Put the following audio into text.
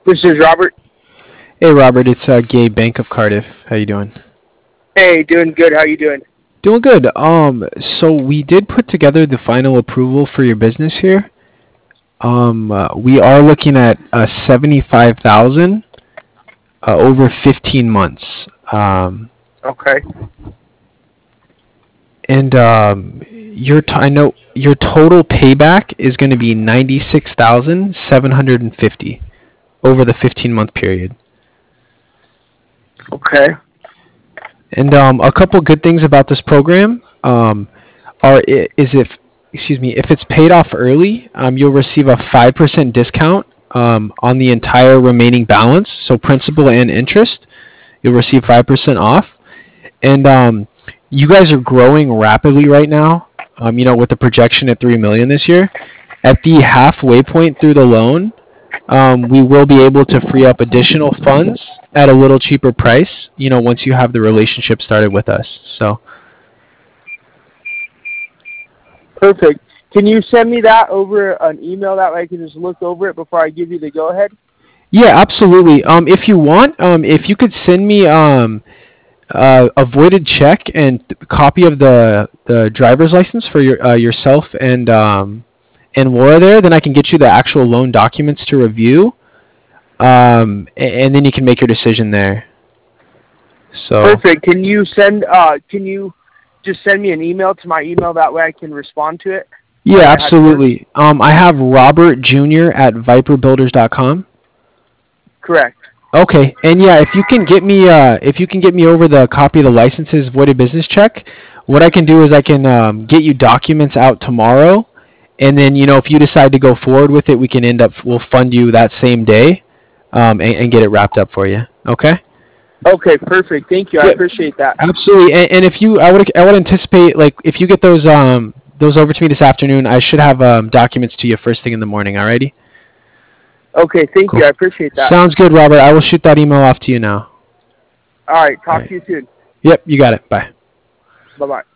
This is Robert. Hey Robert, it's Gabe Bank of Cardiff. How you doing? Hey, doing good. How you doing? Doing good. So we did put together the final approval for your business here. We are looking at 75,000 over 15 months. Okay. And I know your total payback is going to be 96,750 over the 15-month period. Okay. And a couple good things about this program is if it's paid off early, you'll receive a 5% discount on the entire remaining balance, so principal and interest. You'll receive 5% off, and you guys are growing rapidly right now. With the projection at 3 million this year, at the halfway point through the loan, we will be able to free up additional funds at a little cheaper price, once you have the relationship started with us. So, Perfect. Can you send me that over an email that way I can just look over it before I give you the go-ahead? yeah, absolutely. If you want, if you could send me a voided check and copy of the driver's license for yourself and Laura there, then I can get you the actual loan documents to review, and then you can make your decision there. So Perfect. Can you just send me an email to my email that way I can respond to it? yeah, absolutely. I have Robert Jr. at viperbuilders.com. Correct. Okay, and yeah, if you can get me over the copy of the licenses voided business check, what I can do is I can get you documents out tomorrow, and then if you decide to go forward with it, we'll fund you that same day, and get it wrapped up for you. Okay. Okay, perfect. Thank you. I appreciate that. Absolutely, and if I would anticipate, like, if you get those over to me this afternoon, I should have documents to you first thing in the morning. Alrighty. Okay, thank you. I appreciate that. Sounds good, Robert. I will shoot that email off to you now. All right, talk to you soon. Yep, you got it. Bye. Bye-bye.